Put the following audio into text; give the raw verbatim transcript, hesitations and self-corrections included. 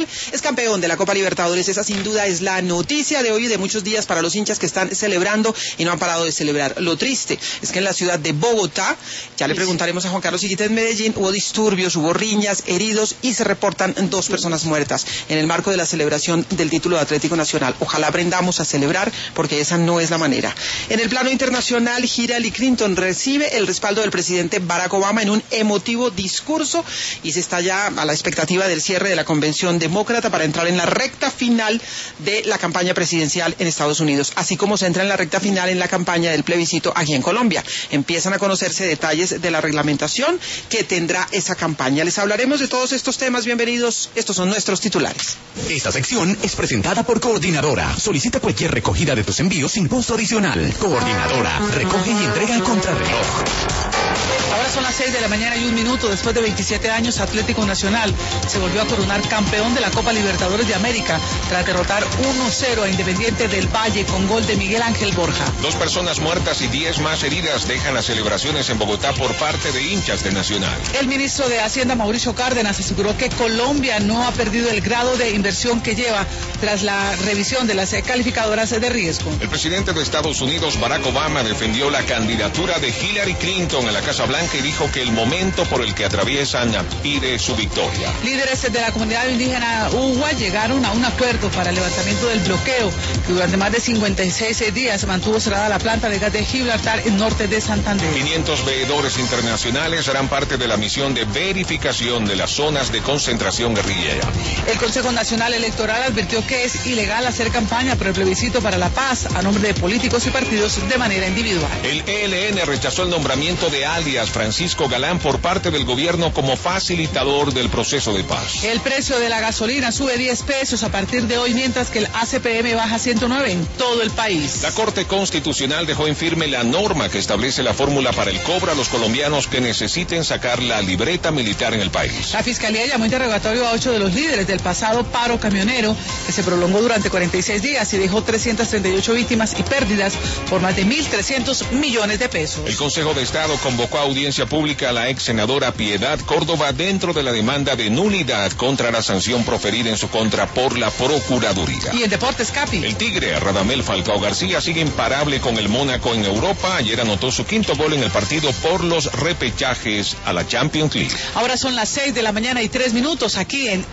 Nacional es campeón de la Copa Libertadores. Esa sin duda es la noticia de hoy y de muchos días para los hinchas que están celebrando y no han parado de celebrar. Lo triste es que en la ciudad de Bogotá, ya le preguntaremos a Juan Carlos Higuita en Medellín, hubo disturbios, hubo riñas, heridos y se reportan dos personas muertas en el marco de la celebración del título de Atlético Nacional. Ojalá aprendamos a celebrar porque esa no es la manera. En el plano internacional, Hillary Clinton recibe el respaldo del presidente Barack Obama en un emotivo discurso y se está ya a la expectativa del cierre de la convención demócrata para entrar en la recta final de la campaña presidencial en Estados Unidos, así como se entra en la recta final en la campaña del plebiscito aquí en Colombia. Empiezan a conocerse detalles de la reglamentación que tendrá esa campaña. Les hablaremos de todos estos temas. Bienvenidos, estos son nuestros titulares. Esta sección es presentada por Coordinadora. Solicita cualquier recogida de tus envíos sin costo adicional. Coordinadora, recoge y entrega al contrarreloj. Ahora son las seis de la mañana y un minuto. Después de veintisiete años, Atlético Nacional se volvió a coronar campeón de la Copa Libertadores de América tras derrotar uno cero a Independiente del Valle con gol de Miguel Ángel Borja. Dos personas muertas y diez más heridas dejan las celebraciones en Bogotá por parte de hinchas de Nacional. El ministro de Hacienda, Mauricio Cárdenas, aseguró que Colombia no ha perdido el grado de inversión que lleva tras la revisión de las calificadoras de riesgo. El presidente de Estados Unidos, Barack Obama, defendió la candidatura de Hillary Clinton en la Casa Blanca y dijo que el momento por el que atraviesan pide su victoria. Líderes de la comunidad indígena Uwa llegaron a un acuerdo para el levantamiento del bloqueo que durante más de cincuenta y seis días mantuvo cerrada la planta de gas de Gibraltar en norte de Santander. quinientos veedores internacionales serán parte de la misión de verificación de las zonas de concentración guerrillera. El Consejo Nacional Electoral advirtió que es ilegal hacer campaña por el plebiscito para la paz a nombre de políticos y partidos de manera individual. El E L N rechazó el nombramiento de alias Francisco Galán por parte del gobierno como facilitador del proceso de paz. El precio de la gasolina sube diez pesos a partir de hoy, mientras que el A C P M baja ciento nueve en todo el país. La Corte Constitucional dejó en firme la norma que establece la fórmula para el cobro a los colombianos que necesiten sacar la libreta militar en el país. La Fiscalía llamó interrogatorio a ocho de los líderes del pasado paro camionero que se prolongó durante cuarenta y seis días y dejó trescientas treinta y ocho víctimas y pérdidas por más de mil trescientos millones de pesos. El Consejo de Estado convocó a audiencia pública a la ex senadora Piedad Córdoba dentro de la demanda de nulidad contra la sanción proferida en su contra por la Procuraduría. Y en deportes, Capi. El Tigre, Radamel Falcao García, sigue imparable con el Mónaco en Europa. Ayer anotó su quinto gol en el partido por los repechajes a la Champions League. Ahora son las seis de la mañana y tres minutos aquí en